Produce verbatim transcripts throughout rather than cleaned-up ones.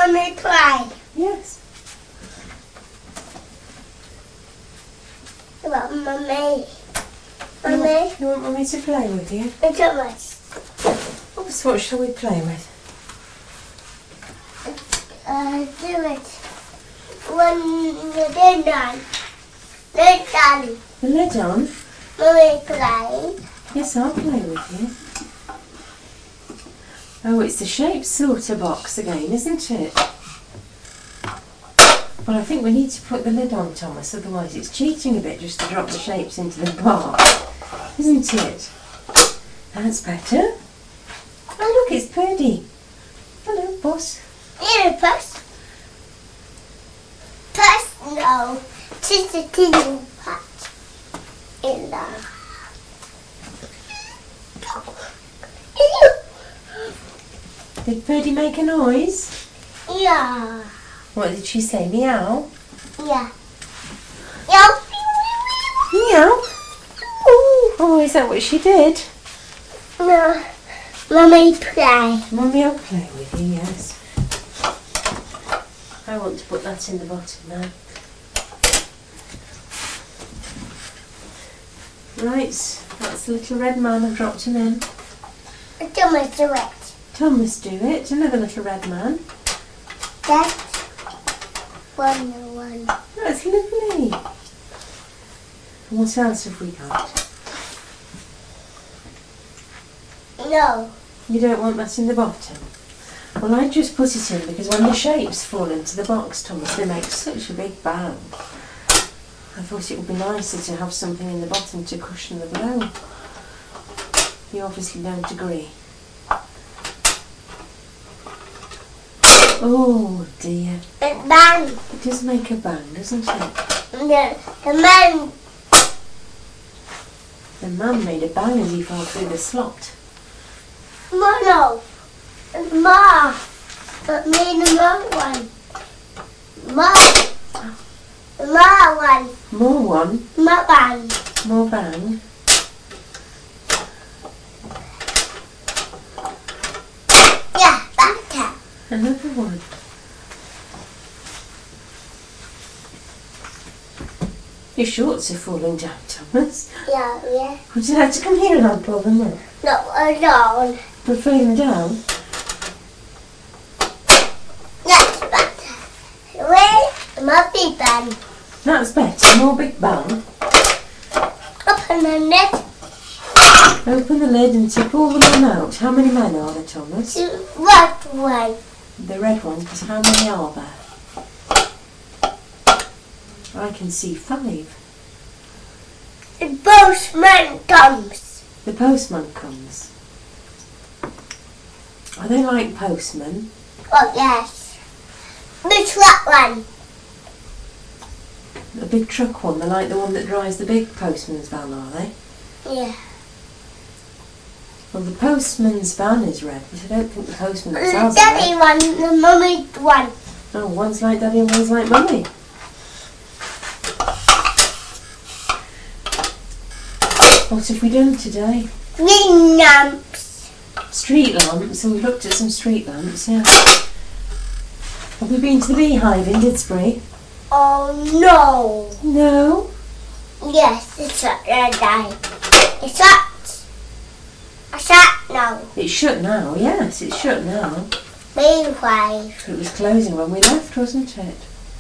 Mummy play? Yes. What, Mummy? You Mummy? want, you want Mummy to play with you? It's a mess. Oh, so what shall we play with? Uh, do it. When you're done. Let Daddy. The lid on? Mummy play. Yes, I'll play with you. Oh, it's the shape sorter box again, isn't it? Well, I think we need to put the lid on, Thomas, otherwise it's cheating a bit just to drop the shapes into the box, isn't it? That's better. Oh, look, it's Purdy. Hello, boss. Here, Puss. Puss, no. Just a tingle patch in there. Did Purdy make a noise? Yeah. What did she say? Meow? Yeah. Yeah. Meow? Oh, is that what she did? No. Mummy play. Mummy, I'll play with you, yes. I want to put that in the bottom now. Right, that's the little red man. I've dropped him in. Thomas, do it. Thomas, do it. Another little red man. That's one, one. That's lovely. What else have we got? No. You don't want that in the bottom? Well, I just put it in because when the shapes fall into the box, Thomas, they make such a big bang. I thought it would be nicer to have something in the bottom to cushion the blow. You obviously don't agree. Oh dear. The man. It does make a bang, doesn't it? The, the man. The man made a bang as he fell through the slot. Ma, no. Ma. But me and the ma one. Ma. Ma one. More one. Ma bang. More bang. Yeah, better. Another one. Your shorts are falling down, Thomas. Yeah, yeah. Would you like to come here and I'll pull them up? No, alone. We're falling down. That's better. Where? Ma big bang. That's better. More big bang. Open the net. Open the lid and tip all the men out. How many men are there, Thomas? What one? The red ones, because how many are there? I can see five. The postman comes. The postman comes. Are they like postmen? Oh, yes. Which that one? A big truck one. They're like the one that drives the big postman's van, are they? Yeah. Well, the postman's van is red, but I don't think the postman The themselves are daddy red. one, the mummy one. Oh, one's like Daddy and one's like Mummy. What have we done today? Green lamps. Street lamps, so we've looked at some street lamps, yeah. Have we been to the Beehive in Didsbury? Oh no. No. Yes, it's shut there, Daddy. It's shut. It's shut now. It's shut now, yes, it's shut now. Beehive. It was closing when we left, wasn't it?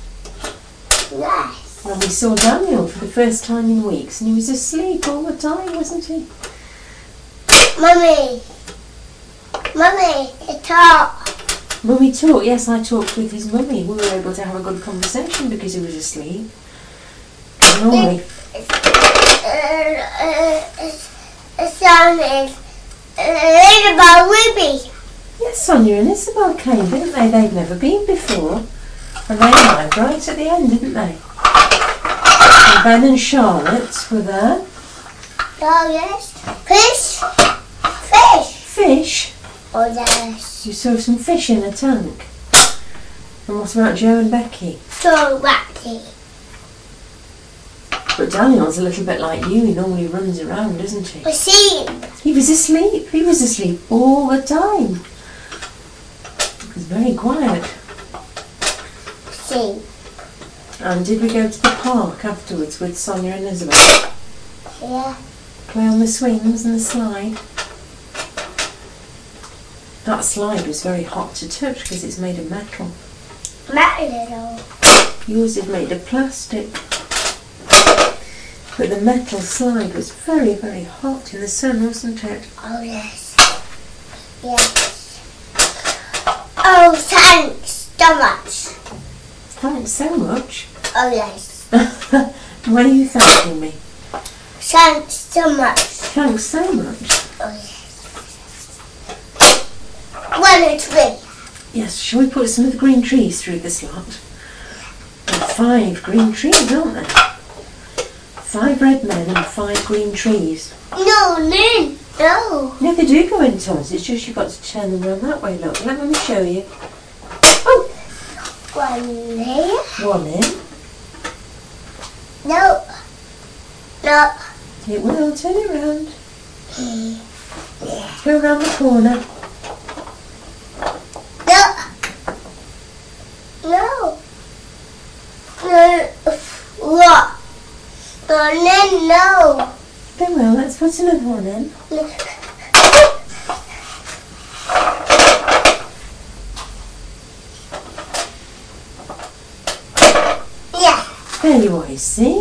Yes. When we saw Daniel for the first time in weeks, and he was asleep all the time, wasn't he? Mummy. Mummy, it's up. Mummy talked, yes, I talked with his mummy. We were able to have a good conversation because he was asleep. Normally, Uh, uh, it's, the sound is uh, about Ruby. yes, Sonia and Isabel came, didn't they? They'd never been before. And they arrived right at the end, didn't they? And Ben and Charlotte were there. Oh yes. Fish. Fish. Fish. Oh yes. You saw some fish in a tank. And what about Joe and Becky? So wacky. But Daniel's a little bit like you. He normally runs around, doesn't he? Asleep. He was asleep. He was asleep all the time. He was very quiet. see. And did we go to the park afterwards with Sonia and Isabel? Yeah. Play on the swings and the slide? That slide was very hot to touch because it's made of metal. Metal. Yours is made of plastic. But the metal slide was very, very hot in the sun, wasn't it? Oh, yes. Yes. Oh, thanks so much. Thanks so much. Oh, yes. Why are you thanking me? Thanks so much. Thanks so much. Oh, yes. One and three. Yes, shall we put some of the green trees through the slot? There are five green trees, aren't there? Five red men and five green trees. No, no, no. No, they do go in, Thomas. It's just you've got to turn them around that way. Look, let me show you. Oh! One here. One in. No. No. It will. Turn it round. Yeah. Go round the corner. No. No. No. What? No, no, no. They will. Let's put another one in. Yeah. There you are, you see?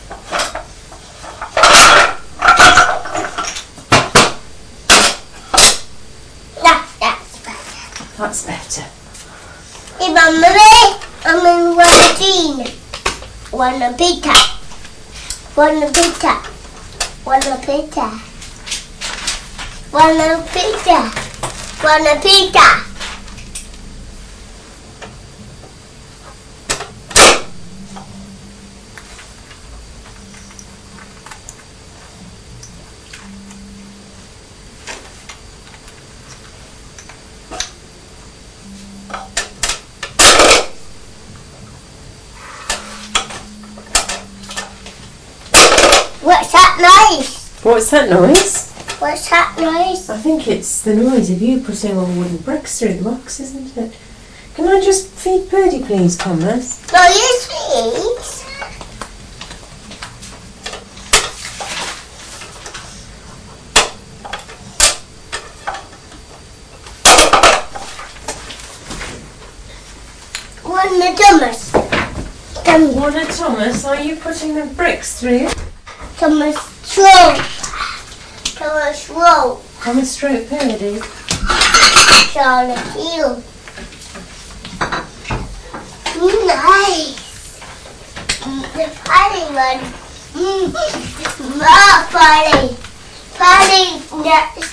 That, that's better. That's better. Hey, Mummy, I'm in one jean. One pizza. One pizza. One pizza. One pizza. One pizza. What's that noise? What's that noise? What's that noise? I think it's the noise of you putting all the wooden bricks through the box, isn't it? Can I just feed Birdie, please, Thomas? No, yes, please. One the Thomas. Thomas. Warner Thomas, are you putting the bricks through? Thomas Rowe. Thomas Rowe. Thomas stroke Birdie. Charlotte Hill. Nice. The funny one. Mm. More funny. Funny next.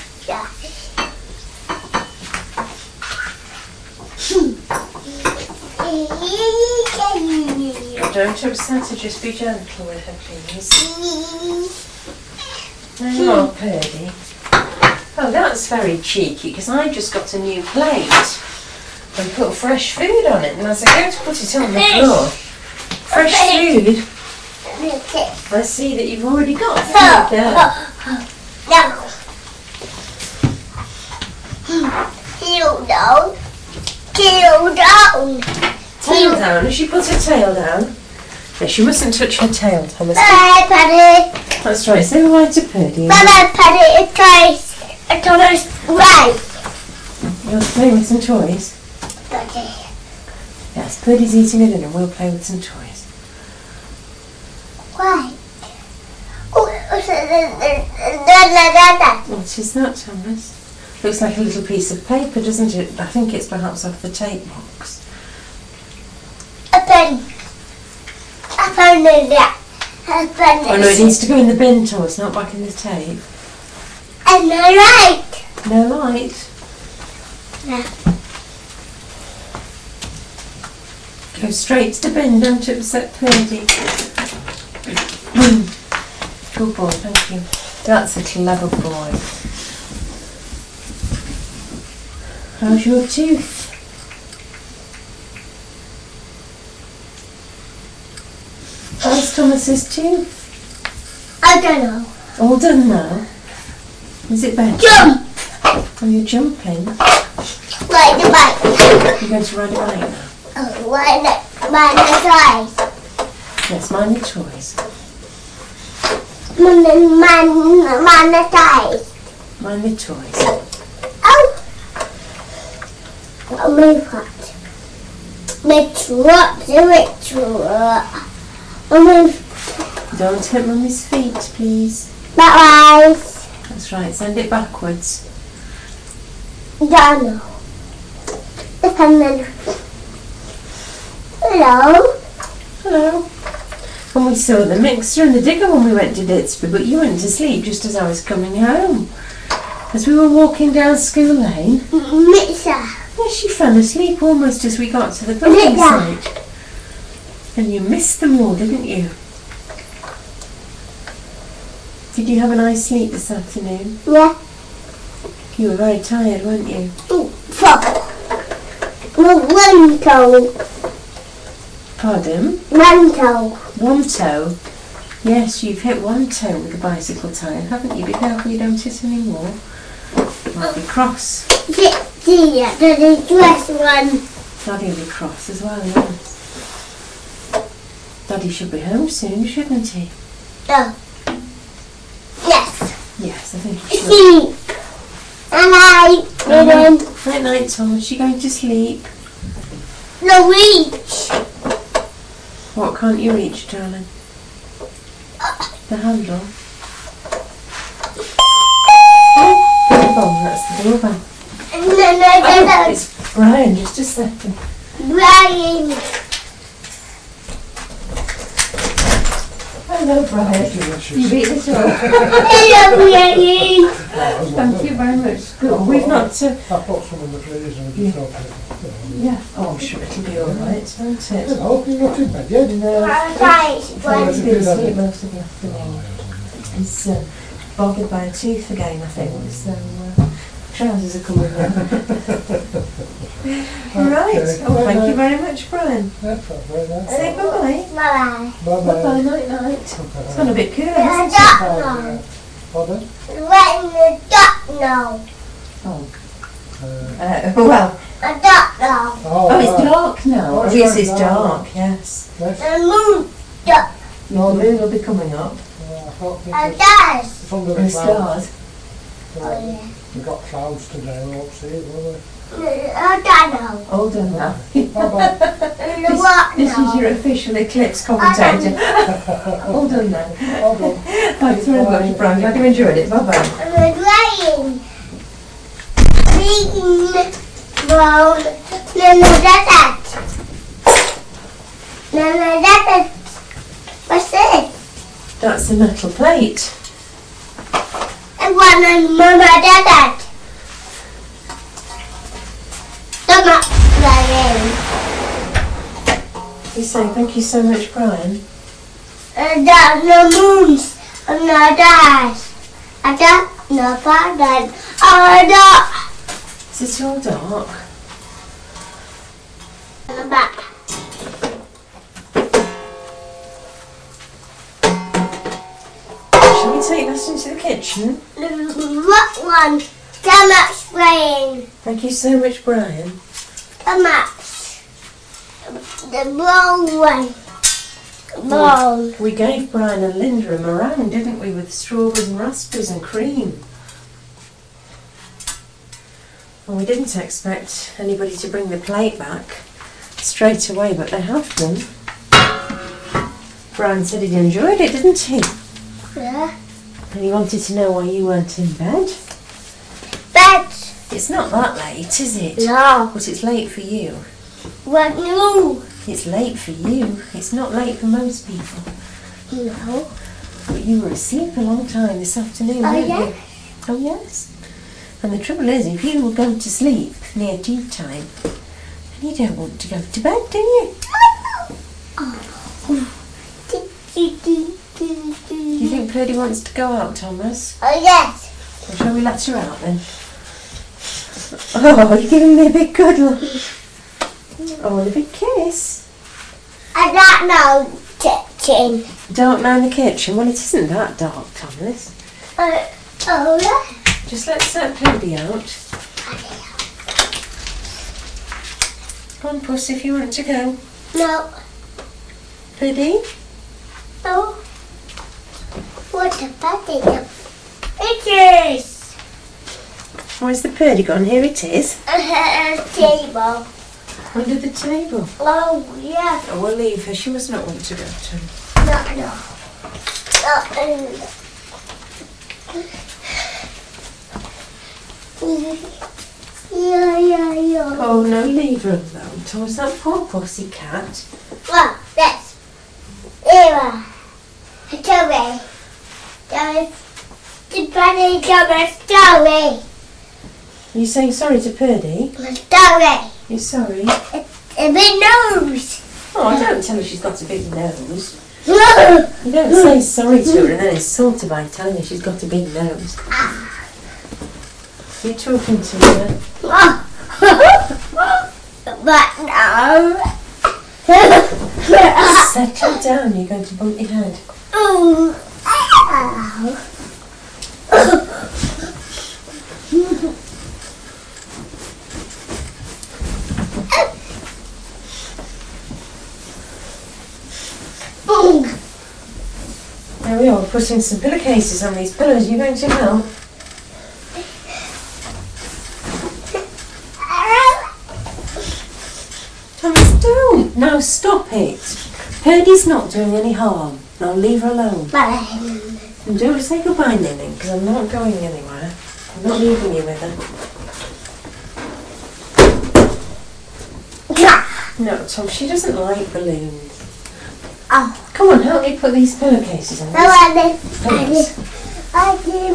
Don't upset her, just be gentle with her, please. There you are, Birdie. Oh, that's very cheeky, because I just got a new plate and put fresh food on it, and as I go to put it on the floor, fresh food, I see that you've already got food there. Heel down. Heel down. Tail down. Has she put her tail down? No, she mustn't touch her tail, Thomas. Bye, Paddy. That's right. Say hi to Birdie. Bye, bye, Paddy. It tries. It tries right. You're playing with some toys? Paddy. Yes, Birdie's eating her dinner and we'll play with some toys. Why? Oh, What is that, Thomas? Looks like a little piece of paper, doesn't it? I think it's perhaps off the tape box. a pen. A pen in there. A pen. Oh no, it needs to go in the bin, Thomas, not back in the tape. And the light. No light. No. Go straight to the bin, don't upset Birdie. Good boy, thank you. That's a clever boy. How's your tooth? How's Thomas's tooth? I don't know. All done now? Is it better? Jump. Oh, you're jumping? Ride the bike. You're going to ride a bike now? Oh, ride it. Mine are toys. Yes, mine are toys. Mine, mine, mine are toys. Mine are toys. Oh! Oh, my what? My truck, my truck. Oh, my... Don't hit Mummy's feet, please. Bye-bye. That's right, send it backwards. Donald. Hello. Hello. And we saw the mixer and the digger when we went to Ditsby, but you went to sleep just as I was coming home. As we were walking down School Lane. Mixer. Yes, you fell asleep almost as we got to the building site. And you missed them all, didn't you? Did you have a nice sleep this afternoon? Yeah. You were very tired, weren't you? Fuck. One toe. Pardon? One toe. One toe? Yes, you've hit one toe with a bicycle tyre, haven't you? Be careful you don't hit any more. Might be cross. Yeah, the dress one. Daddy will be cross as well, yes. Daddy should be home soon, shouldn't he? Oh. Yes. Yes, I think he should. Sleep. Night. Night, night, night, Thomas. You going to sleep? No reach. What can't you reach, darling? The handle. Oh, that's the doorbell. No, no, no, Oh, no. it's Brian, just a second. Brian. Hello, Brian. You beat this one. Hello, Brian. Thank you very much. Good. We've not... Uh, I put some in the freezer and just open it. yeah. Oh, I'm sure it'll be alright, won't it? Hello, you're not in bed yet? No. Guys, He's Brian. been asleep most of the afternoon. He's uh, bothered by a tooth again, I think, so uh, trousers are coming down. Right. Okay. Oh, thank you very much, Brian. That's not very nice. Say bye-bye. Bye-bye. Bye-bye. Bye-bye, night-night. It's gone a bit cooler, I hasn't it? don't know. Pardon? Right in the don't know. Oh. Uh, Uh, well, I don't know. oh, oh, it's right. dark now. Oh, Oh, it's yes, very it's dark. dark, yes. Yes. The moon don't. Your moon will be coming up. Uh, I thought it I was- does. it's under the And clouds. stars. So, Oh, yeah. we've got clouds today, we won't see it, will we? I don't know. All done now. Bye-bye. The what This is now? your official eclipse commentator. All done now. Bye-bye. Thanks very much, Brian. Glad you enjoyed it. Bye-bye. I'm playing. Green, brown, no, no, that's that. No, no, that's it. What's it? That's a metal plate. I want to remember that. Don't not playing. You say thank you so much, Brian. And there's no moons and no stars. I don't know pardon. I don't. Is it all dark? The back. Shall we take this into the kitchen? The what one? The much playing. Thank you so much, Brian. The much. The brown one. Brown. We gave Brian and Linda a meringue, didn't we, with strawberries and raspberries and cream. Well, we didn't expect anybody to bring the plate back straight away, but they have done. Brian said he'd enjoyed it, didn't he? Yeah. And he wanted to know why you weren't in bed. Bed. It's not that late, is it? No. But it's late for you. What new? It's late for you. It's not late for most people. No. But you were asleep a long time this afternoon, Oh, weren't yeah? you? Oh, yes. And the trouble is, if you will go to sleep near tea time, then you don't want to go to bed, do you? Do you think Purdy wants to go out, Thomas? Oh, yes. Well, shall we let her out then? Oh, you're giving me a big cuddle. Oh, and a big kiss. I don't know kitchen. Dark now in the kitchen? Well, it isn't that dark, Thomas. Uh, oh, yeah. Just let's let Purdy out. Come on, Puss, if you want to go. No. Purdy? No. What about it? It is. Where's the Purdy gone? Here it is. A table. Under the table. Oh, yeah. Oh, we'll leave her. She must not want to go to. No, no. No. Yeah, yeah, yeah. Oh, no, leave her alone. Thomas, that poor pussy cat. Well, that's Eva. Sorry. Sorry. The bunny got sorry. Are you saying sorry to Purdy? Sorry. You're sorry? A big nose. Oh, I don't tell her she's got a big nose. No. You don't say sorry to her and then insult her by telling her she's got a big nose. You're talking to her. But no. Settle down, you're going to bump your head. Ooh. Ow. There we are, putting some pillowcases on these pillows. You're going to help? Thomas, don't! Now stop it! Purdy's not doing any harm. Now leave her alone. And don't say goodbye, Ninny, because I'm not going anywhere. I'm not leaving you with her. No, Tom, she doesn't like balloons. Oh. Come on, help me put these pillowcases on. No, I did. I did. Pillows. I did.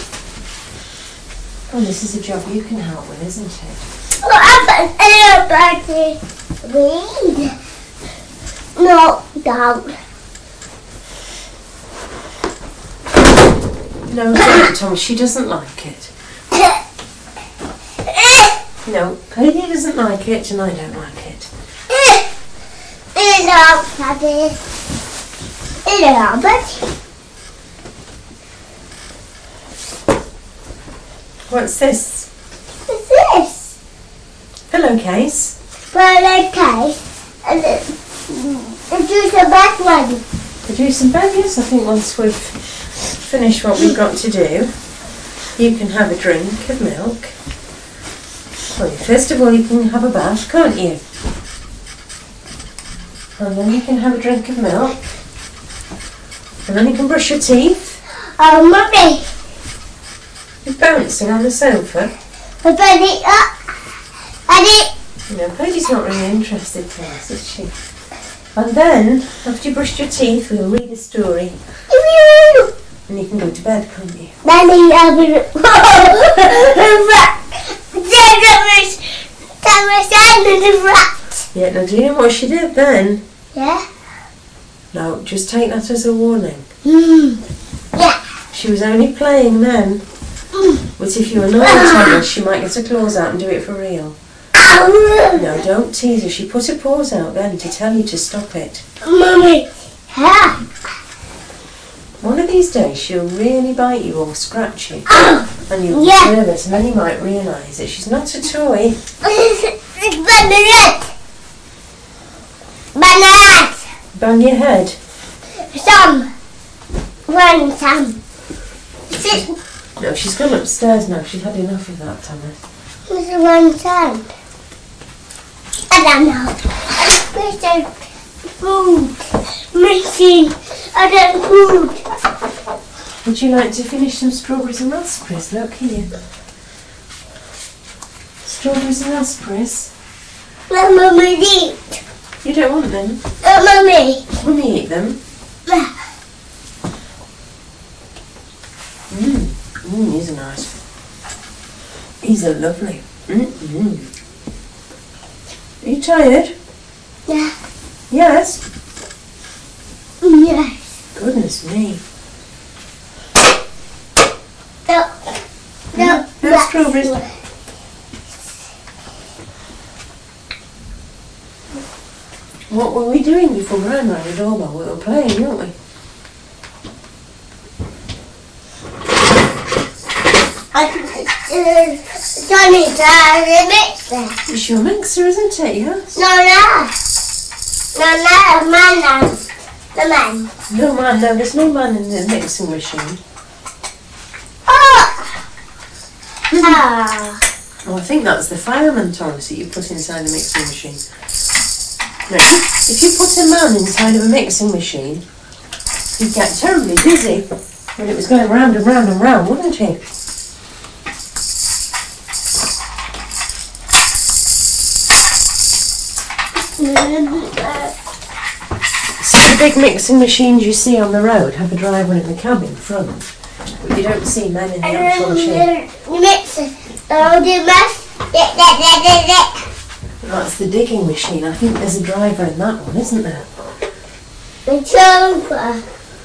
Oh, this is a job you can help with, isn't it? Oh, I'm a read. No, don't. No, don't, Tom. She doesn't like it. No, Purdy doesn't like it, and I don't like it. Hello, Daddy. Hello, Daddy. What's this? What's this? Pillowcase. Pillowcase. And it's just a back one. Produce some bed, yes. I think once we've finished what we've got to do, you can have a drink of milk. Well, first of all, you can have a bath, can't you? And then you can have a drink of milk. And then you can brush your teeth. Oh, Mummy. You're bouncing on the sofa. Daddy, uh, Daddy. You know, Purdy's not really interested in this, is she? And then, after you brushed your teeth, we'll read a story. And you can go to bed, can't you? Daddy, I'll be... Rat. That was... That was the rat. Yeah, now do you know what she did then? Yeah? No, just take that as a warning. Mm. Yeah. She was only playing then. But if you annoy Thomas, she might get her claws out and do it for real. Ow. No, don't tease her. She put her paws out then to tell you to stop it. Mummy. Yeah. One of these days she'll really bite you or scratch you. Oh. And you'll be Yeah. nervous, and then you might realise that she's not a toy. It's banana. Banana. Bang your head. Some. One some. Six. No, she's gone upstairs now. She's had enough of that, Thomas. There's one some. I don't know. Mister Food. Missing. I don't food. Would you like to finish some strawberries and raspberries? Look here. Strawberries and raspberries. Let Mummy eat. You don't want them? Let Mummy. Mummy eat them. Mmm. Mmm, these are nice. These are lovely. Mmm. Mm. Are you tired? Yeah. Yes. Yes. Goodness me. No. No. No strawberries. What were we doing before Gran rang the doorbell? We were playing, weren't we? Uh, Johnny's uh, the mixer. It's your mixer, isn't it? Yes. No, no. No, no, man, no. The man. No man, no, there's no man in the mixing machine. Oh! Ah. Oh, I think that's the fireman, Thomas, that you put inside the mixing machine. No, if you put a man inside of a mixing machine, he'd get terribly busy when it was going round and round and round, wouldn't he? So the big mixing machines you see on the road have a driver in the cab in front, but you don't see men in the actual machine. The mixer. Oh, the mess. That's the digging machine. I think there's a driver in that one, isn't there? The chauffeur.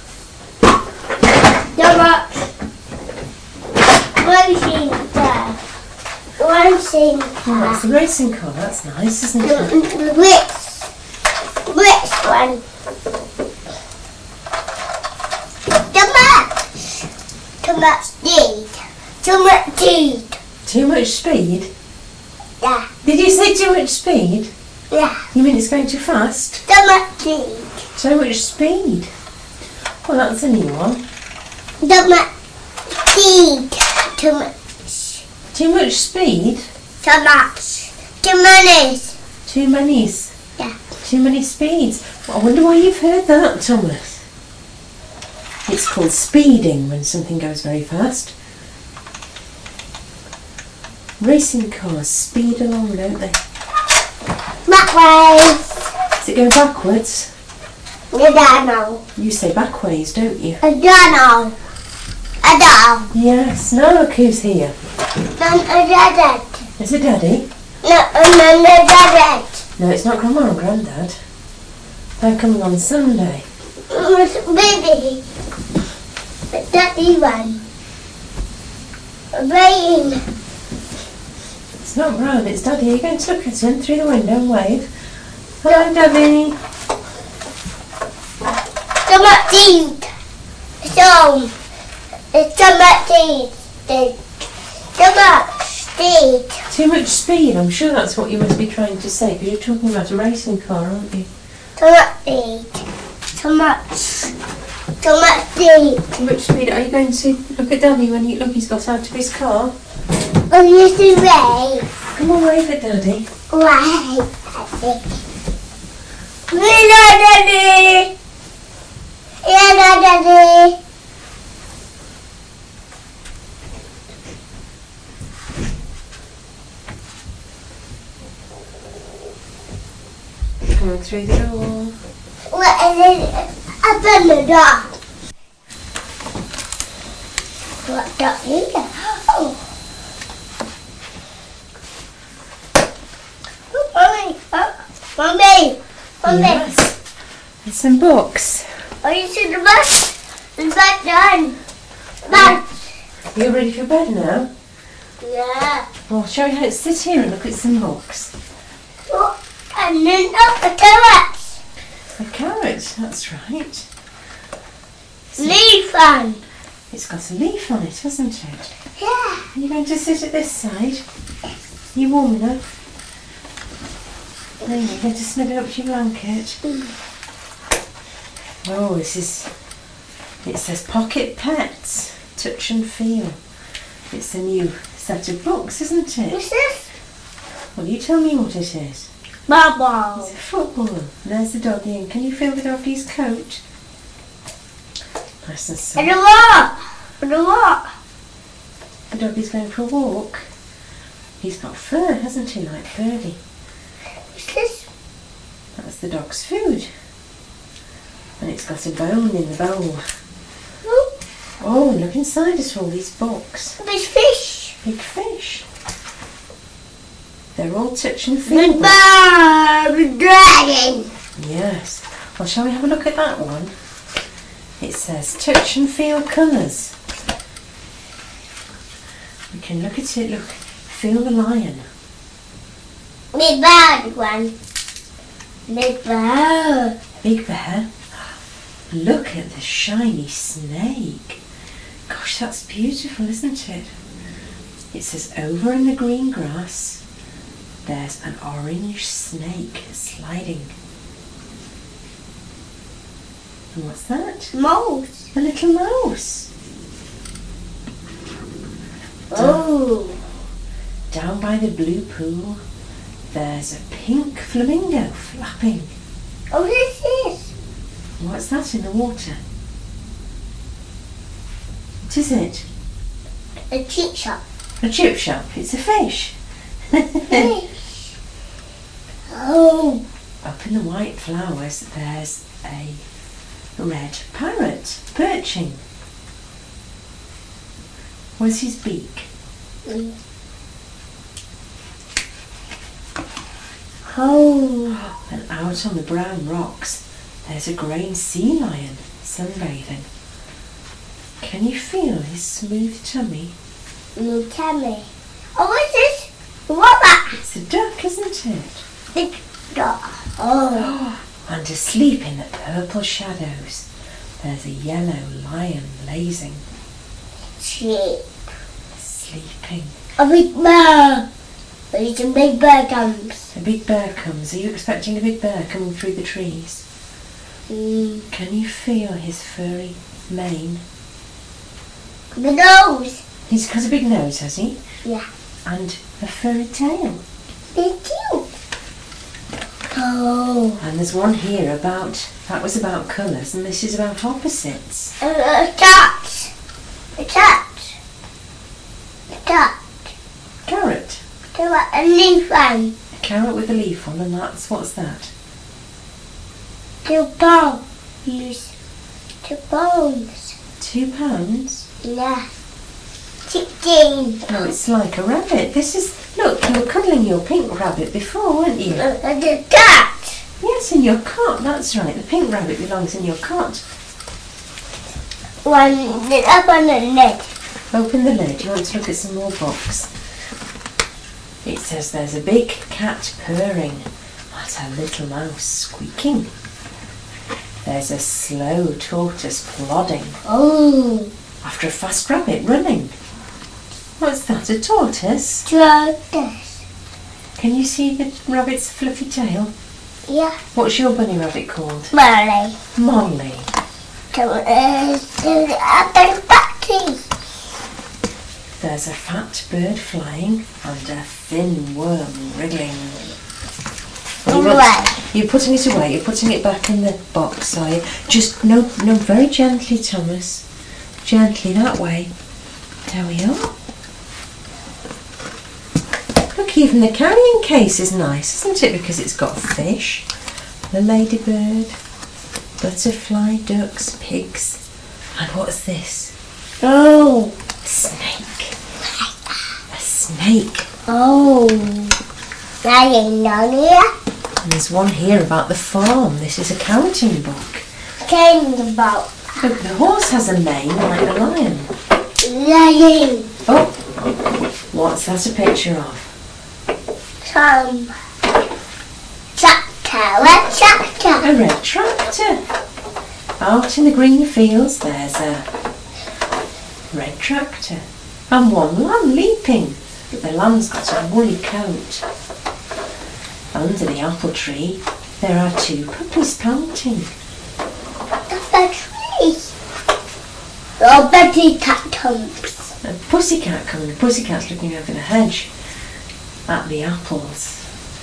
The box. Racing car. Racing Oh, car. that's the racing car. That's nice, isn't The, it? the which, which one? Too much. Too much speed. Too much speed. Too much speed? Yeah, Did you say too much speed? yeah. You mean it's going too fast? Too much speed. So much speed? Well, that's a new one. Too much speed. Too much. Too much speed? Too much. Too many. Too many's? Yeah. Too many speeds? Well, I wonder why you've heard that, Thomas. It's called speeding when something goes very fast. Racing cars speed along, don't they? That way. Does it go backwards? I don't know. You say backways, don't you? I don't know. I don't know. Yes. Now look who's here. No, I don't. Is it Daddy? No, no, no, I don't. No, it's not Grandma and Grandad. They're coming on Sunday. It's baby. The daddy one. Rain. It's not Brown, it's Daddy. Are you going to look at him through the window and wave? Hello, Daddy. Too much seed. So, it's too much seed. Too much seed. Too much speed. I'm sure that's what you must be trying to say, because you're talking about a racing car, aren't you? Too much seed. Too much. Too much seed. Too much speed. Are you going to look at Daddy when he look? He's got out of his car. Oh, this is Ray. Come on, wave at Daddy. Ray. Hello, Daddy. Hello, Daddy. Coming through the door. What is it? Open the door. What door is it? Oh. Mommy, oh, mommy, mommy. Yes. There's some books. Are you see the bus? The bus done. Bus. Are you ready for bed now? Yeah. Well, shall we let's sit here and look at some books? Oh, and then up the carrots. A carrot, that's right. Leaf on. It's got a leaf on it, hasn't it? Yeah. Are you going to sit at this side? You warm enough? There you go, to snuggle up to your blanket. Oh, this is, it says Pocket Pets, Touch and Feel. It's a new set of books, isn't it? What's this? Well, you tell me what it is. Bubble. It's a football. There's the doggy, and can you feel the doggy's coat? Nice and soft. And a walk. And a walk. The doggy's going for a walk. He's got fur, hasn't he, like Birdie? What's this? That's the dog's food. And it's got a bone in the bowl. Oh, Oh, look inside us all these books. big fish. Big fish. They're all touch and feel. Big bird. Big dragon. Yes. Well, shall we have a look at that one? It says touch and feel colours. We can look at it, look, feel the lion. Big bird one. Big bird. Big bear. Look at the shiny snake. Gosh, that's beautiful, isn't it? It says over in the green grass, there's an orange snake sliding. And what's that? Mouse. A little mouse. Oh. Down by the blue pool, there's a pink flamingo flapping. Oh, this is. What's that in the water? What is it? A chip shop. A chip shop. It's a fish. Fish. Oh. Up in the white flowers, there's a red parrot perching. Where's his beak? Mm. Oh. And out on the brown rocks, there's a grey sea lion sunbathing. Can you feel his smooth tummy? You tell me. Oh, what's this? What that? It's a duck, isn't it? Big dog. Oh. And asleep in the purple shadows, there's a yellow lion lazing, Sheep. sleeping. A big bear. There's a big bear comes. A big bear comes. Are you expecting a big bear coming through the trees? Mm. Can you feel his furry mane? The nose. He's got a big nose, has he? Yeah. And a furry tail. They're cute. Oh. And there's one here about, that was about colours, and this is about opposites. A, a cat. A cat. A cat. Carrot. There was a leaf one. A carrot with a leaf on, and that's, what's that? Two bones. Two bones. Two pounds? Yeah. Chicken. No, it's like a rabbit. This is, look, you were cuddling your pink rabbit before, weren't you? Uh, uh, the cat. Yes, in your cot, that's right. The pink rabbit belongs in your cot. One the up on the lid. Open the lid. You want to look at some more books. It says there's a big cat purring at a little mouse squeaking. There's a slow tortoise plodding Oh. after a fast rabbit running. What's that, a tortoise? Tortoise. Can you see the rabbit's fluffy tail? Yeah. What's your bunny rabbit called? Molly. Molly. To, uh, to the other party. There's a fat bird flying and a thin worm wriggling. You want- Right. You're putting it away, you're putting it back in the box, are you? Just, no, no, very gently, Thomas. Gently, that way. There we are. Look, even the carrying case is nice, isn't it? Because it's got fish, the ladybird, butterfly, ducks, pigs. And what's this? Oh. A snake. A snake. Oh. Lying down here. And there's one here about the farm. This is a counting book. Came about. Look, the horse has a mane like the lion. Lying. Oh, what's that a picture of? Some. Tractor. Red tractor. A red tractor. Out in the green fields there's a red tractor. And one lamb leaping. But the lamb's got a woolly coat. Under the apple tree there are two puppies panting. That's a tree. Oh, Betty cat comes. A pussycat coming. The pussycat's looking over the hedge at the apples.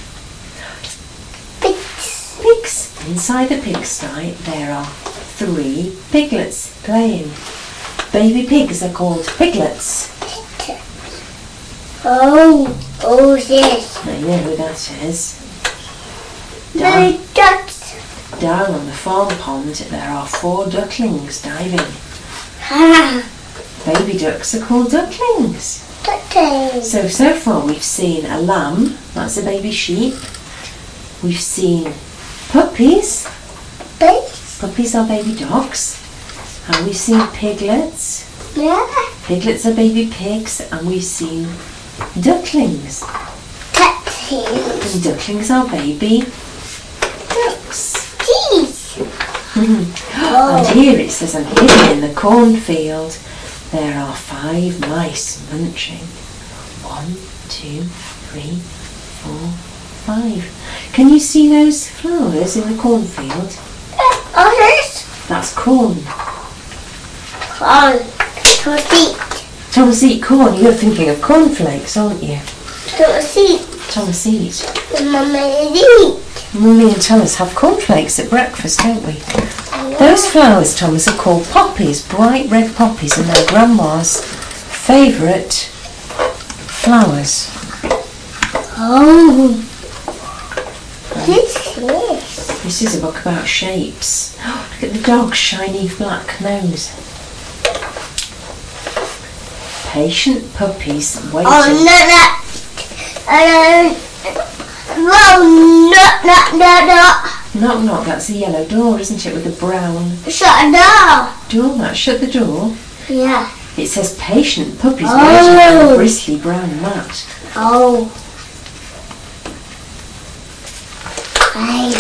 Pigs. Pigs. Inside the pigsty there are three piglets playing. Baby pigs are called piglets. Oh. Oh, yes. I know who that is. The Down, ducks. down on the farm pond there are four ducklings diving. Ah. Baby ducks are called ducklings. Ducks. So, so far we've seen a lamb, that's a baby sheep. We've seen puppies, Pigs. puppies are baby dogs. And we've seen piglets, Yeah. piglets are baby pigs. And we've seen ducklings, Ducks. and ducklings are baby ducks. Cheese. And Oh. here it says, I'm hidden in the cornfield. There are five mice munching. One, two, three, four, five. Can you see those flowers in the cornfield? Oh, this. That's corn. Corn. To eat. Thomas eat corn. You're thinking of cornflakes, aren't you? To eat. Thomas eat. Mummy eat. Mummy and Thomas have cornflakes at breakfast, don't we? Those flowers, Thomas, are called poppies, bright red poppies, and they're Grandma's favourite flowers. Oh. What's this? This is a book about shapes. Oh, look at the dog's shiny black nose. Patient puppies waiting. Oh, no, no. Uh, no, no, no, no, no. Knock, knock, that's a yellow door, isn't it, with the brown Shut the door. doormat. Shut the door. Yeah. It says patient puppies Oh. waiting on a bristly brown mat. Oh. I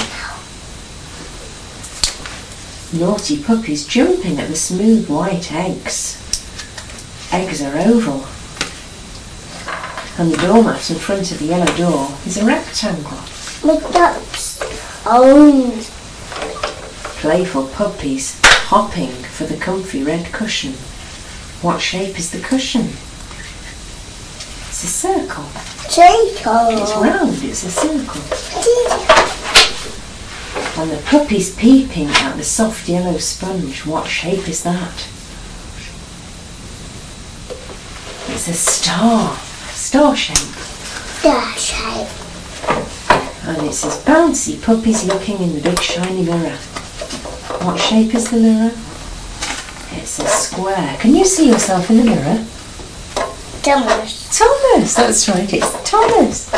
Naughty puppies jumping at the smooth white eggs. Eggs are oval. And the doormat in front of the yellow door is a rectangle. Look that's owned. Playful puppies hopping for the comfy red cushion. What shape is the cushion? It's a circle. Jacob. It's round, it's a circle. And the puppy's peeping at the soft yellow sponge. What shape is that? It's a star. Star shape. That shape. And it says bouncy puppies looking in the big shiny mirror. What shape is the mirror? It's a square. Can you see yourself in the mirror? Thomas. Thomas, that's right, it's Thomas.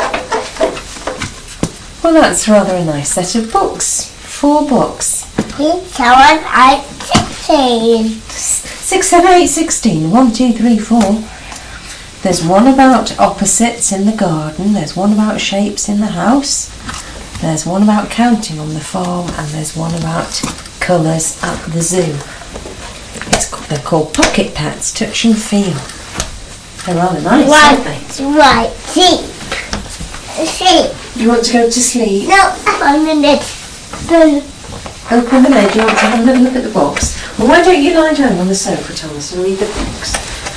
Well, that's rather a nice set of books. Four books. He's seven, eight, sixteen. Six, seven, eight, sixteen. One, two, three, four. There's one about opposites in the garden. There's one about shapes in the house. There's one about counting on the farm, and there's one about colours at the zoo. It's, they're called Pocket Pets, Touch and Feel. They're rather nice, Right, aren't they? right, sleep. Sleep. You want to go to sleep? No, I'm in it. Then Open the lid. You want to have a little look at the box? Well, why don't you lie down on the sofa, Thomas, and read the box?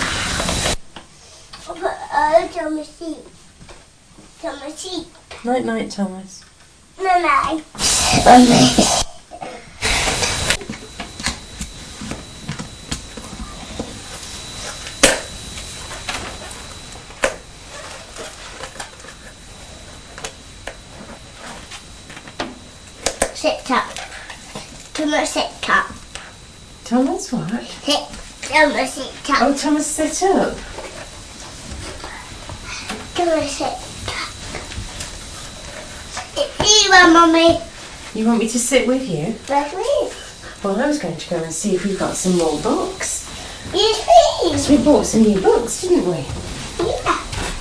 uh, Thomas sleep. Thomas sleep. Night, night, Thomas. No, no. Mommy. Sit up. Thomas, sit up. Thomas, what? Sit. Thomas, sit up. Oh, Thomas, sit up. Thomas, sit up. It's you, Mummy. You want me to sit with you? Yes, please. Well, I was going to go and see if we've got some more books. Yes, please. We bought some new books, didn't we? Yeah.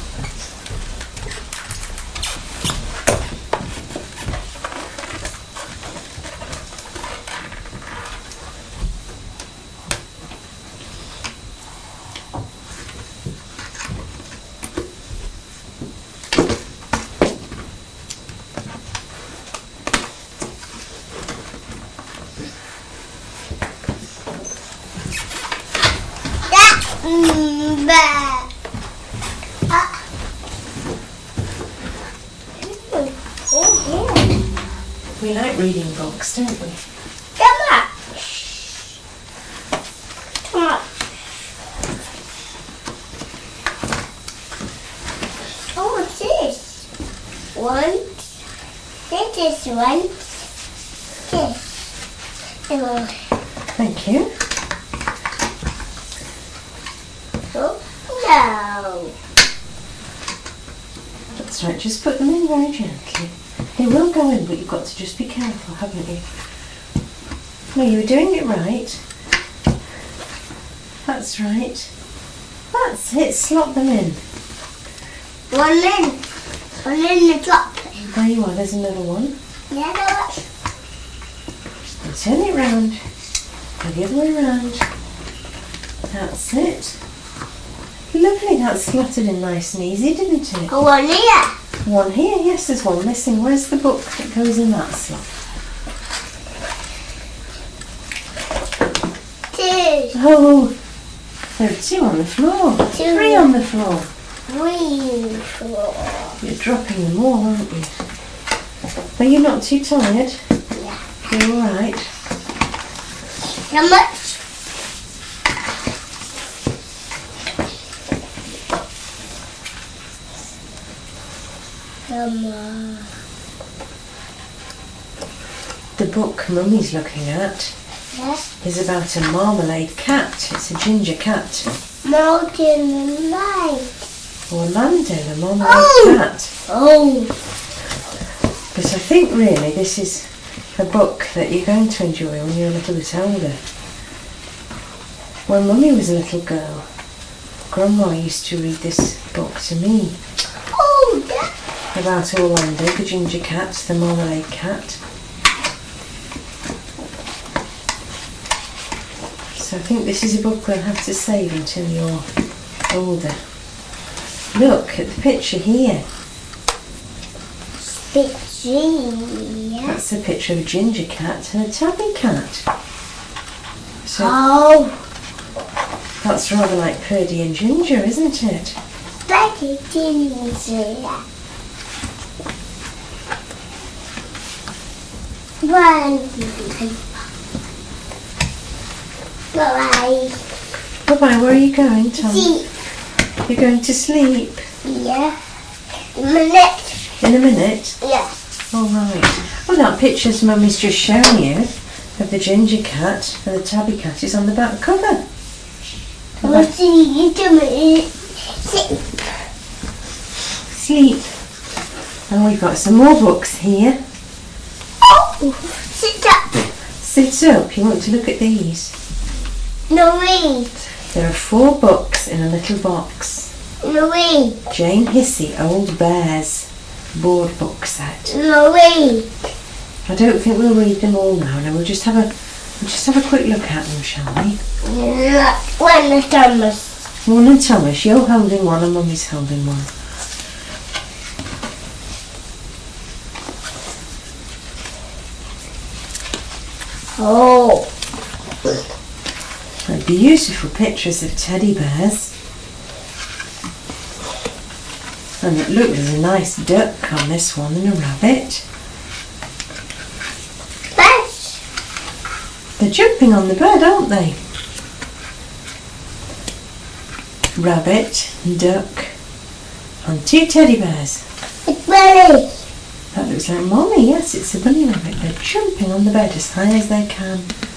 Mm, bah. Ah. Oh, yeah. We like reading books, don't we? Come on. Come on. Oh, what's this? One. This is one. This. Oh, Thank you. oh, no. That's right, just put them in very gently. They will go in, but you've got to just be careful, haven't you? No, you were doing it right. That's right. That's it, slot them in. One in. One in the drop. There you are, there's another one. Yeah, no. And turn it round. Go the other way round. That's it. Lovely, that's slotted in nice and easy, didn't it? One here. One here, yes, there's one missing. Where's the book that goes in that slot? Oh, there are two on the floor. Two. Three on the floor. Three, four. You're dropping them all, aren't you? Are you not too tired? Yeah. You're all right. How much? Come on. The book Mummy's looking at Yes. is about a marmalade cat. It's a ginger cat. Mountain light. Orlando, the marmalade Oh. cat. Oh. But I think really this is a book that you're going to enjoy when you're a little bit older. When Mummy was a little girl, Grandma used to read this book to me Oh, that. about Orlando, the ginger cat, the marmalade cat. So I think this is a book we'll have to save until you're older. Look at the picture here. Picture. That's a picture of a ginger cat and a tabby cat. So Oh, that's rather like Purdy and Ginger, isn't it? Betty Ginger. One. Bye. Bye-bye, where are you going, Tom? See. You're going to sleep Yeah. Minute. in a minute? Yeah. All right. Well, that picture's Mummy's just shown you of the ginger cat and the tabby cat is on the back cover. We'll see you tomorrow. Sit. Sleep. And we've got some more books here. Oh, sit up. Sit up, you want to look at these? No read. There are four books in a little box. No read. Jane Hissey, Old Bears board book set. No read. I don't think we'll read them all now. No, we'll just have a we'll just have a quick look at them, shall we? When the Thomas. One and Thomas, you're holding one and Mummy's holding one. Oh. And beautiful pictures of teddy bears. And it look, there's a nice duck on this one and a rabbit. Best. They're jumping on the bed, aren't they? Rabbit, duck, and two teddy bears. It's Billy. That looks like Mommy, yes, it's a bunny rabbit. They're jumping on the bed as high as they can.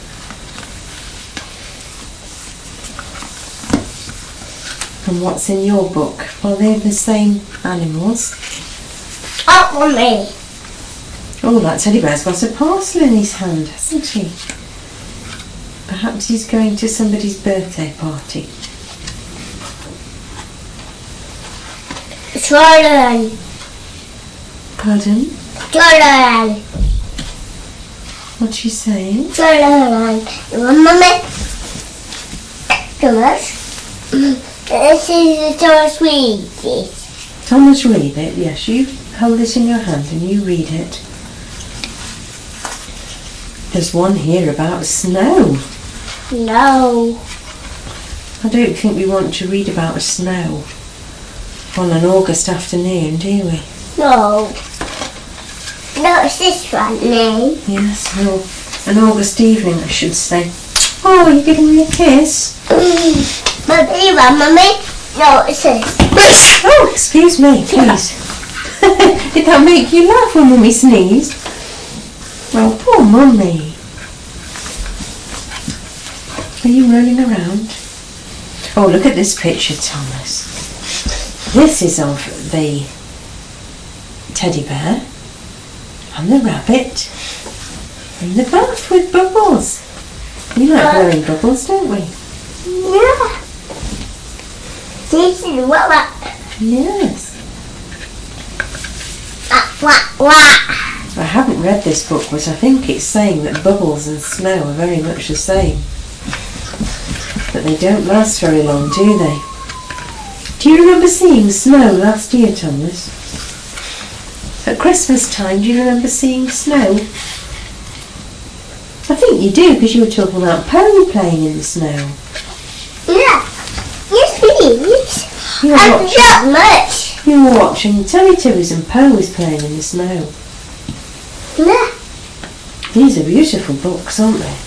And what's in your book? Well, they're the same animals. Up for me. Oh, that teddy bear's got a parcel in his hand, hasn't he? Perhaps he's going to somebody's birthday party. Jordan. Pardon? Jordan. What's she saying? Jordan. You want mommy? Thomas. This is the Thomas read this. Thomas, read it. Yes, you hold it in your hand and you read it. There's one here about snow. No. I don't think we want to read about snow on an August afternoon, do we? No. No, it's this one, name. Yes, no. An August evening, I should say. Oh, you're giving me a kiss? But you want mommy? No, it's this. Oh, excuse me, please. Did that make you laugh when Mummy sneezed? Well, poor Mummy. Are you rolling around? Oh, look at this picture, Thomas. This is of the teddy bear and the rabbit in the bath with bubbles. We like blowing bubbles, don't we? Yeah. This is what what? Yes. Ah, what what? I haven't read this book, but I think it's saying that bubbles and snow are very much the same. But they don't last very long, do they? Do you remember seeing snow last year, Thomas? At Christmas time, do you remember seeing snow? I think you do, because you were talking about pony playing in the snow. Yeah. Yes, please. You're And watching, not much. you were watching Teletubbies and Poe was playing in the snow. Yeah. These are beautiful books, aren't they?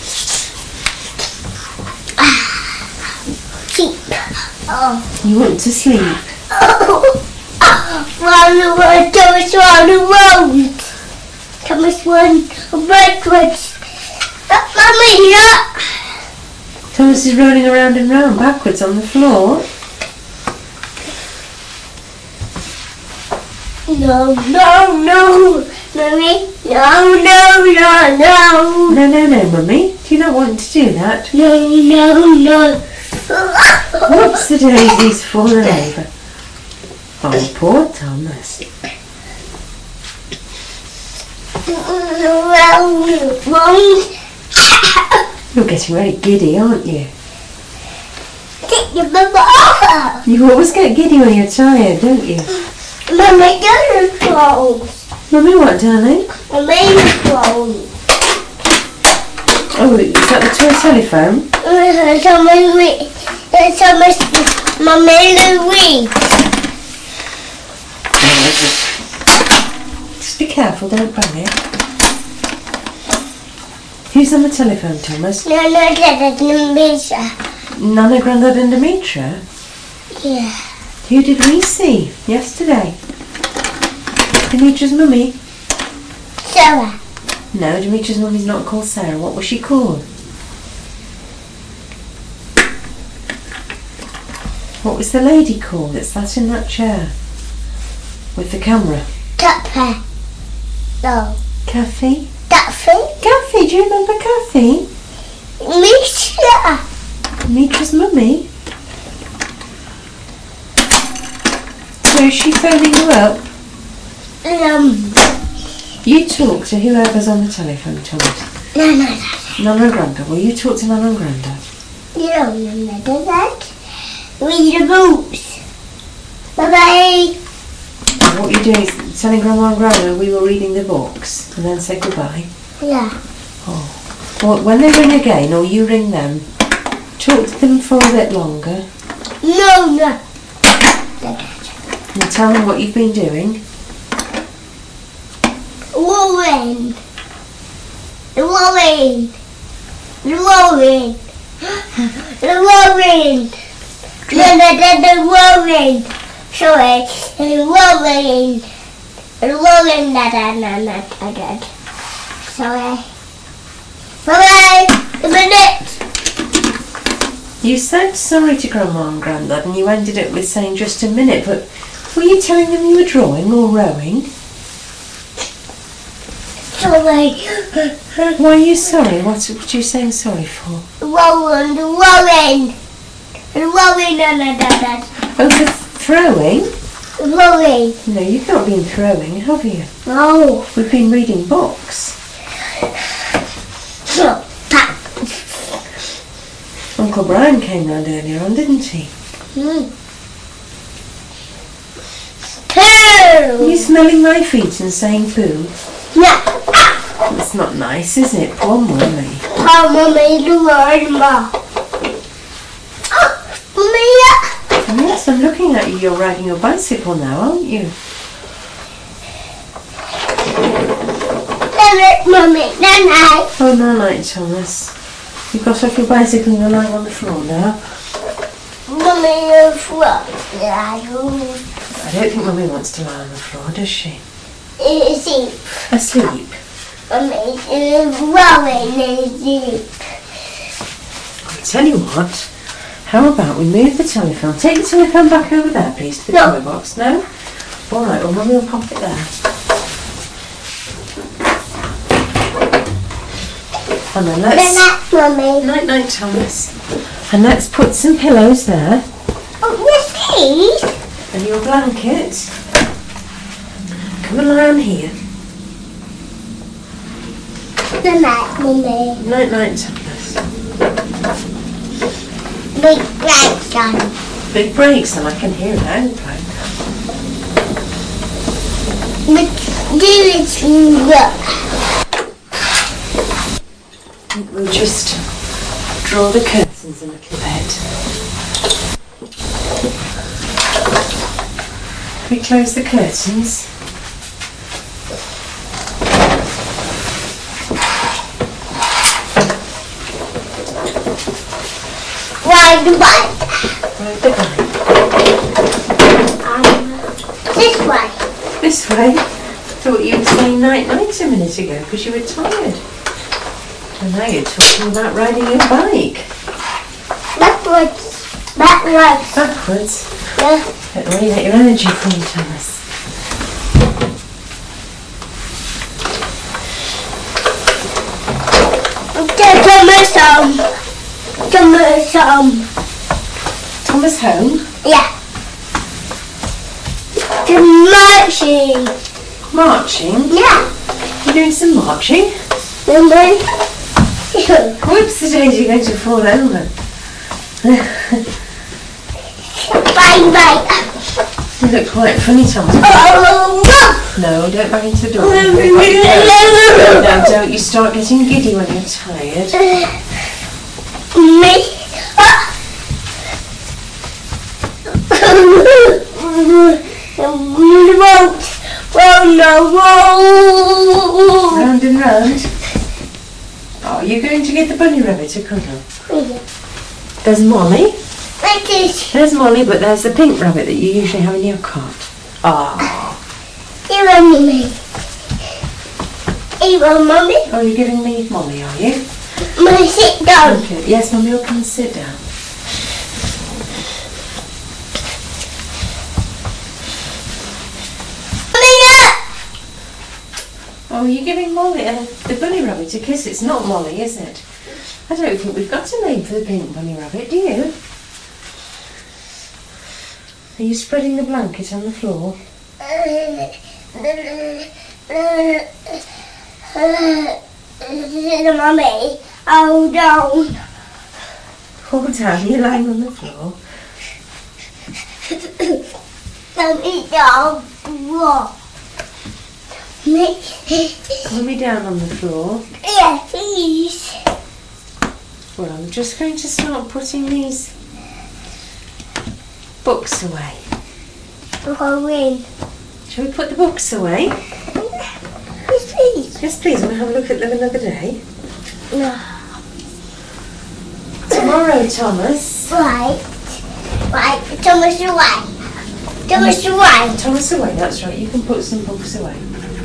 Sheep. Oh. You want to sleep? Oh. Round the road, Thomas round the road. Thomas won backwards. Look, Mummy, look. Thomas is rolling around and round backwards on the floor. No, no, no. Mummy, no, no, no, no. No, no, no, Mummy. Do you not want to do that? No, no, no. Whoops, the daisy's fallen over. Oh, poor Thomas. Round, round. You're getting very giddy, aren't you? Take your mama off. You always get giddy when you're tired, don't you? Mummy, get the clothes. Mummy, what, darling? Mummy, the clothes. Oh, is that the toy telephone? Thomas, we, Thomas, Mummy, Louise. Just be careful, don't bang it. Who's on the telephone, Thomas? No, no, Dad, Misha. Nana, Grandad and Demetra? Yeah. Who did we see yesterday? Demetra's mummy? Sarah. No, Demetra's mummy's not called Sarah. What was she called? What was the lady called that sat in that chair with the camera? Tupper. No. Kathy? Duffy. Kathy, do you remember Kathy? Misha. Demetra's mummy? So is she phoning you up? Um. You talk to whoever's on the telephone, Thomas. No, no, no. Nana and Grandad. Will you talk to Nana and Grandad? You don't remember that? Read the books. Bye-bye. What you're doing is telling Grandma and Grandma we were reading the books and then say goodbye. Yeah. Oh. Well, when they ring again or you ring them, talk to them for a bit longer No, no. and tell them what you've been doing. Warren. Warren. Warren. Warren. No, no, no, no, Warren. Sorry. Warren. Warren, da, da, da, da, da, da. Sorry. Bye-bye. A minute. You said sorry to Grandma and Grandad and you ended it with saying just a minute, but were you telling them you were drawing or rowing? Sorry. Why are you sorry? What were you saying sorry for? Warren. Warren. Warren, da, da, da, da. Oh, for throwing? Warren. No, you've not been throwing, have you? No. We've been reading books. No. Pa. Uncle Brian came round earlier on, didn't he? Hmm. Poo. Are you smelling my feet and saying poo? Yeah. That's not nice, is it? Poor Mummy. Oh, Mummy, the word, Ma. Oh, Mummy, yeah. Yes, I'm looking at you. You're riding your bicycle now, aren't you? Night, Mummy, night. Oh, no, night, Thomas. You got off your bicycle and you're lying on the floor now. Mummy, you're front. Yeah, you. I don't think Mummy wants to lie on the floor, does she? Easy. Asleep. Mummy, you're rolling easy. I'll tell you what. How about we move the telephone? Take the telephone back over there, please, to the No. toy box. No? All right, well, Mummy will pop it there. And then let's... Night, Mummy. Night, night, Thomas. And let's put some pillows there. Oh, yes, please. And your blanket. Come and lie on here. Good night, Mummy. Night, night, Thomas. Big breaks on. Big brakes, and I can hear it out. But do it look. We'll just draw the curtains a little bit. We close the curtains. Ride the bike. Ride the bike. Um, this way. This way. Thought you were saying night night a minute ago because you were tired. And now you're talking about riding your bike. Backwards. Backwards. Backwards. Yeah. Don't really let your energy fall, Thomas. Thomas home. Thomas home. Thomas home? Yeah. The marching. Marching? Yeah. You're doing some marching? Remember? Whoops, the days you're going to fall over. Bye bye. You look quite funny, Thomas. Oh, No, don't bang into the door. Now, don't you start getting giddy when you're tired. Me. Round, round, round. Round and round. Oh, you're going to get the bunny rabbit a cuddle. There's Molly. Like this. There's Molly, but there's the pink rabbit that you usually have in your cot. Ah. You want me? You want mommy? Oh, you're giving me Molly, are you? Mommy, sit down. Okay. Yes, Mummy will come and sit down. Oh, you're giving Molly, uh, the bunny rabbit a kiss. It's not Molly, is it? I don't think we've got a name for the pink bunny rabbit, do you? Are you spreading the blanket on the floor? Mommy, hold on. Hold down, you're lying on the floor. Let me down. Whoa. Me? Put me down on the floor. Yeah, please. Well, I'm just going to start putting these books away. Go in. Shall we put the books away? Yes, please. Yes, please. Want to have a look at them another day? No. Tomorrow, Thomas. Right. Right. Thomas away. Thomas away. Thomas away, that's right. You can put some books away.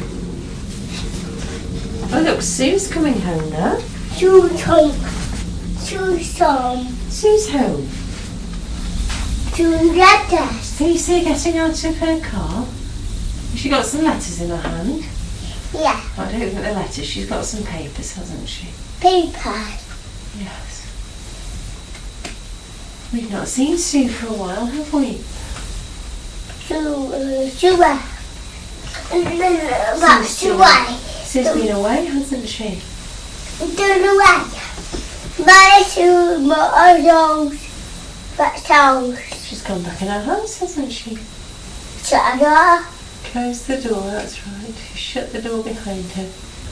Oh, look, Sue's coming home now. Sue's home. Sue's home. Sue's home. Sue's letters. Can you see her getting out of her car? Has she got some letters in her hand? Yeah. I don't think they're letters. She's got some papers, hasn't she? Paper. Yes. We've not seen Sue for a while, have we? Sue. Uh, Sue. But Sue away. Sue's been away, hasn't she? Turn away. Bye, Sue. My house. That's house. She's gone back in her house, hasn't she? Shut her. Close the door, that's right. Shut the door behind her.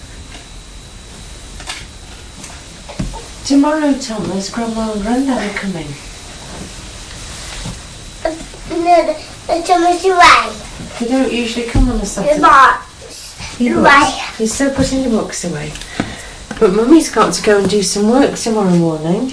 Tomorrow, Thomas, Grandma and Grandad are coming. Thomas away. They don't usually come on a Saturday. Goodbye. He Right. He's still putting the books away. But Mummy's got to go and do some work tomorrow morning.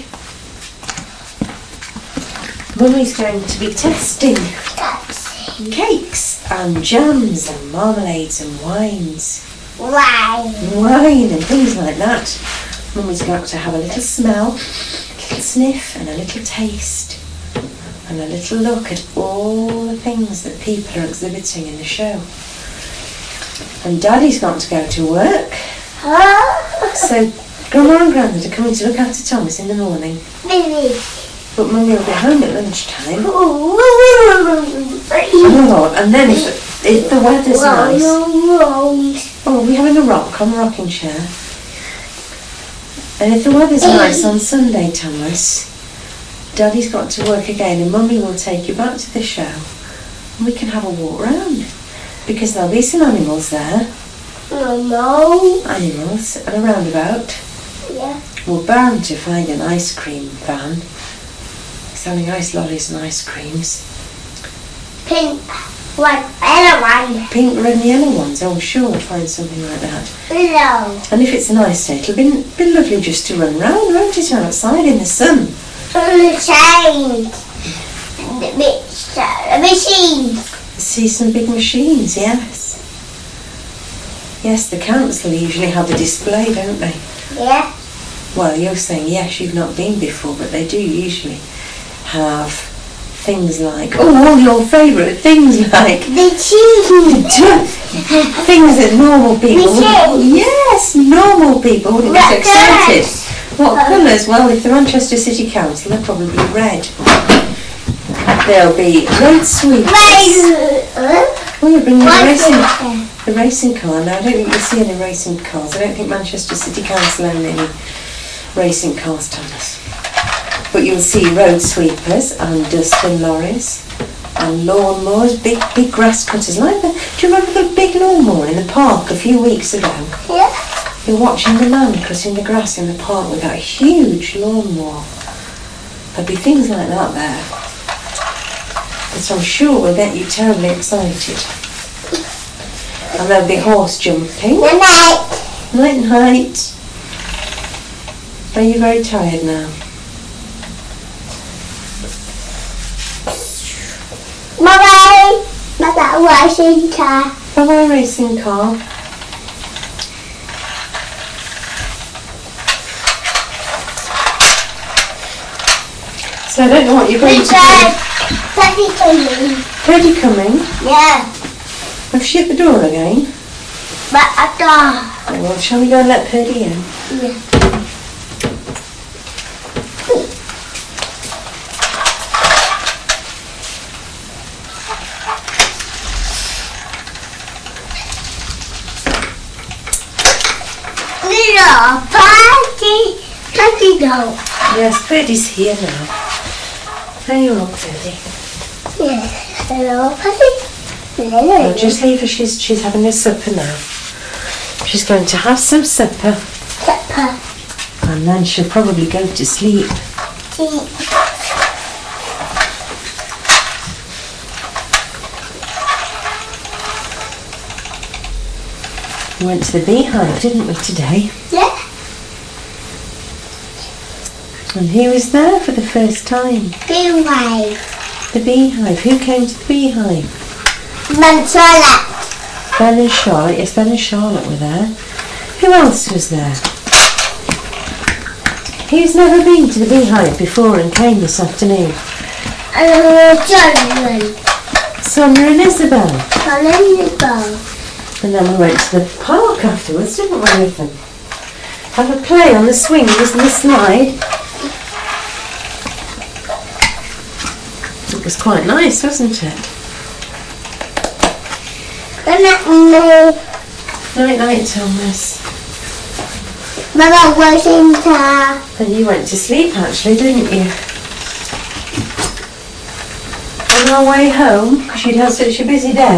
Mummy's going to be testing cakes and jams and marmalades and wines. Why? Wine and things like that. Mummy's got to have a little smell, a little sniff and a little taste and a little look at all the things that people are exhibiting in the show. And Daddy's got to go to work. Huh? So Grandma and Grandad are coming to look after Thomas in the morning. Baby. But Mummy will be home at lunchtime. Oh, Oh, and then if, if the weather's nice... Oh, we're having a rock on the rocking chair. And if the weather's nice on Sunday, Thomas, Daddy's got to work again and Mummy will take you back to the show and we can have a walk round. Because there'll be some animals there. No. Animals and a roundabout. Yeah. We're bound to find an ice cream van selling ice lollies and ice creams. Pink, white, yellow one. Pink, red and yellow ones. Oh, I'm sure we'll find something like that. Yellow. And if it's a nice day, it'll be, be lovely just to run round, won't it, outside in the sun. The chains. The big- the machines. See some big machines, yes. Yes, the council usually have a display, don't they? Yeah. Well, you're saying yes, you've not been before, but they do usually have things like, oh, all your favourite things like The cheese. things that normal people wouldn't, Machines. yes, normal people wouldn't What get excited. colours? What colours? Well, if the Manchester City Council, they're probably red. There'll be road sweepers. Oh, you're bringing the racing, the racing car. Now, I don't think you'll see any racing cars. I don't think Manchester City Council own any racing cars, Thomas. But you'll see road sweepers and dustbin lorries and lawnmowers, big, big grass cutters. Like the, do you remember the big lawnmower in the park a few weeks ago? Yeah. You're watching the man cutting the grass in the park with that huge lawnmower. There'll be things like that there. Which I'm sure will get you terribly excited. And there'll be horse jumping. Good night. Night night. Are you very tired now? Bye-bye. Bye-bye, racing car. Bye bye racing car. So I don't know what you're going to do. Daddy coming. Freddie coming? Yeah. Have she shut the door again? But I don't. Oh, well, shall we go and let Purdy in? Yeah. Little party, party go. Yes, Purdy's here now. There you are, Purdy. Yeah. Hello, party. Well, Hello. just leave her. She's, she's having her supper now. She's going to have some supper Pepper. and then she'll probably go to sleep. Tea. We went to the beehive, didn't we, today? Yeah. And who was there for the first time? Big wave. The beehive. Who came to the beehive? Mantola. Ben and Charlotte. Yes, Ben and Charlotte were there. Who else was there? Who's never been to the beehive before and came this afternoon? Uh, Jonathan. Sonia and Isabel. Jonathan. And then we went to the park afterwards, didn't we, with them? Have a play on the swings and the slide. It was quite nice, wasn't it? Good night, Mummy. Night night, Thomas. Mama washing car. And you went to sleep actually, didn't you? On our way home, because you'd had such a busy day,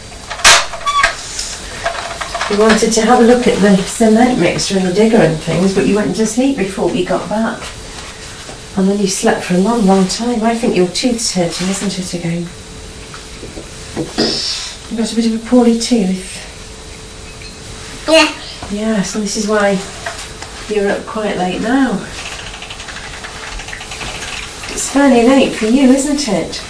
we wanted to have a look at the cement mixer and the digger and things, but you went to sleep before we got back. And then you slept for a long, long time. I think your tooth's hurting, isn't it, again? You've got a bit of a poorly tooth. Yeah. Yeah, so this is why you're up quite late now. It's fairly late for you, isn't it?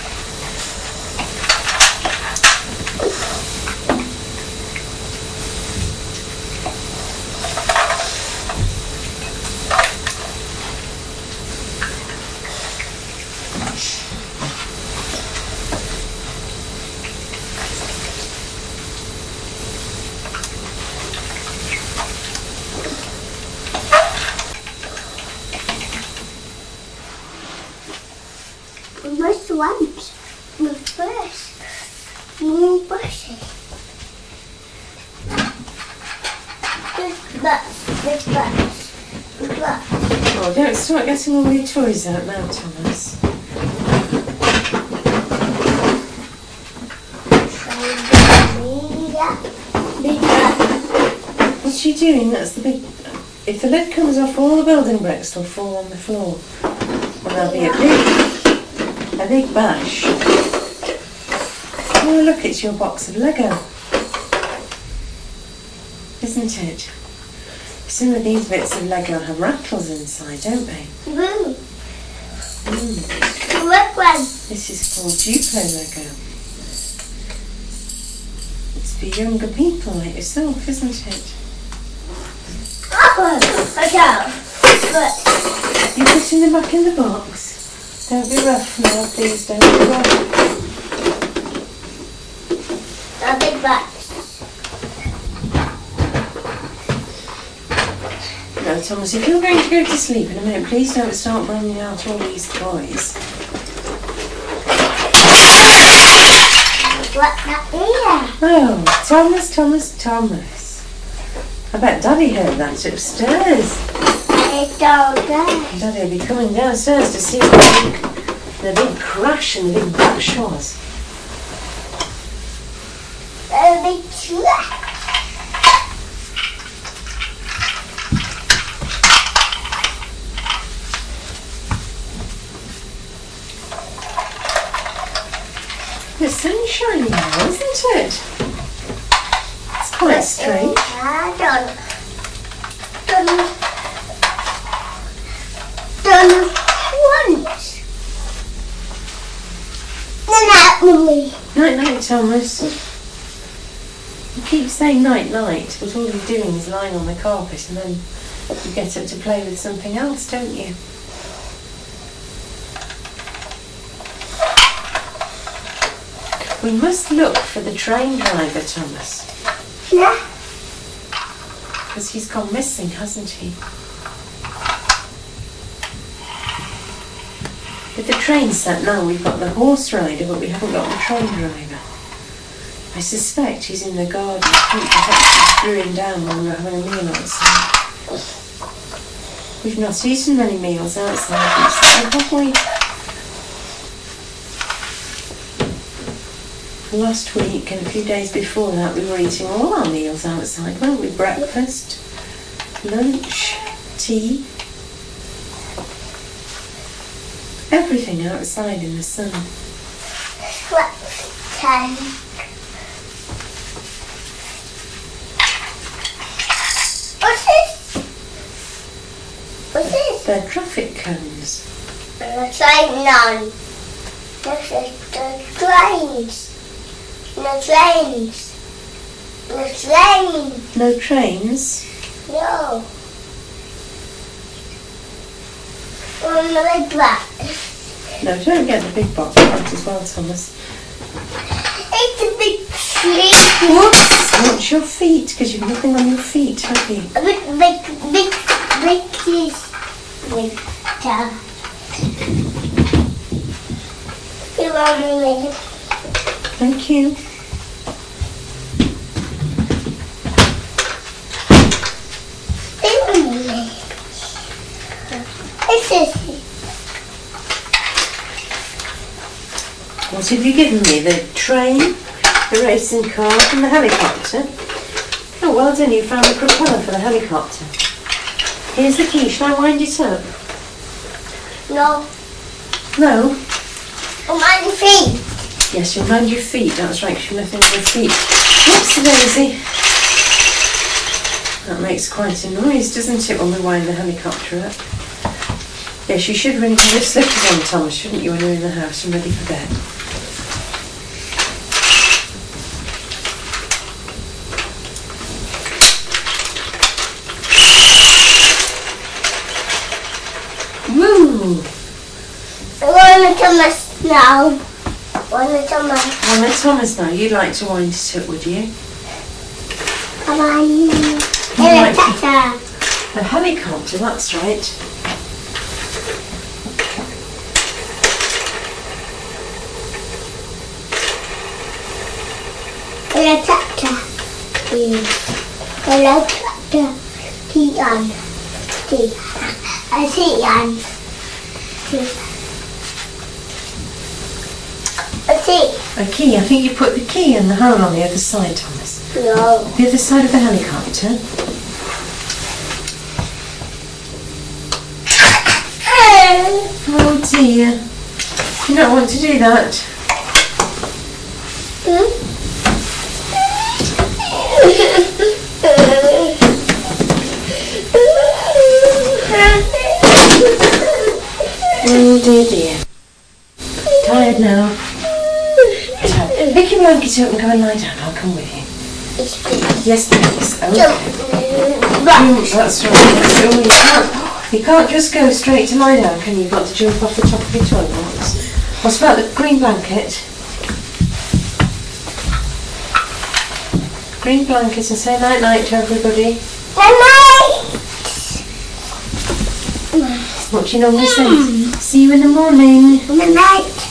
Which ones? The first. More bushy. This bus. This bus. This bus. Oh, don't start getting all your toys out now, Thomas. Big bus. What's she doing? That's the big... If the lid comes off, all the building bricks will fall on the floor. And there'll be a big, a big bash. Oh look, it's your box of Lego. Isn't it? Some of these bits of Lego have rattles inside, don't they? Mm. Mm. What one? This is called Duplo Lego. It's for younger people like yourself, isn't it? Oh, okay. But You're putting them back in the box. Don't be rough now, please, don't be rough. a big box. No, Thomas, if you're going to go to sleep in a minute, please don't start bringing out all these toys. What's that here? Oh, Thomas, Thomas, Thomas. I bet Daddy heard that upstairs. It's all good. Daddy will be coming downstairs to see what the big, the big crash and the big bash was. A big truck. The sun's shining now, isn't it? It's quite strange. I don't. Done. Done once. Then that movie. Night night, Thomas. You keep saying night night, but all you're doing is lying on the carpet and then you get up to play with something else, don't you? We must look for the train driver, Thomas. Yeah. Because he's gone missing, hasn't he? With the train set now, we've got the horse rider, but we haven't got the train driver. I suspect he's in the garden. I think perhaps he threw him down when we were having a meal outside. We've not eaten many meals outside recently, have we? Last week and a few days before that we were eating all our meals outside, weren't we? Breakfast, lunch, tea, everything outside in the sun. What time? What's this? What's this? They're traffic cones. The train none. This is the trains. The trains. The train. No trains. No. On the big box. No, don't get the big box out as well, Thomas. It's a big tree. Whoops! Watch your feet, because you've nothing on your feet, have you? A big, big, big, big cheese. Big car. You want me? Thank you. What have you given me? The train, the racing car and the helicopter? Oh, well done, you found the propeller for the helicopter. Here's the key, shall I wind it up? No. No? Oh, mind your feet. Yes, you'll mind your feet, that's right, because you're nothing on your feet. Whoopsie daisy. That makes quite a noise, doesn't it, when we wind the helicopter up? Yes, you should really have your slippers on, Thomas, shouldn't you, when you're in the house and ready for bed? Woo! I want to Thomas now. Want to Thomas. Well, let Thomas now. You'd like to wind it up, would you? Come on. like Helicopter. The helicopter, that's right. Helicopter. Helicopter. Key on. Key. I see on. I see. A key. I think you put the key in the hole on the other side, Thomas. No. The other side of the helicopter. see you. You don't want to do that. Oh dear dear. Tired now? Tired. Pick your blanket up and go and lie down. I'll come with you. Yes please. Okay. Mm, that's right. Oh, you can't, you can't just go straight to lie down, can you? You've got to jump off the top of your toilet. What's about the green blanket? Green blanket, and say night night to everybody. Night. What do you normally say? See you in the morning. Night.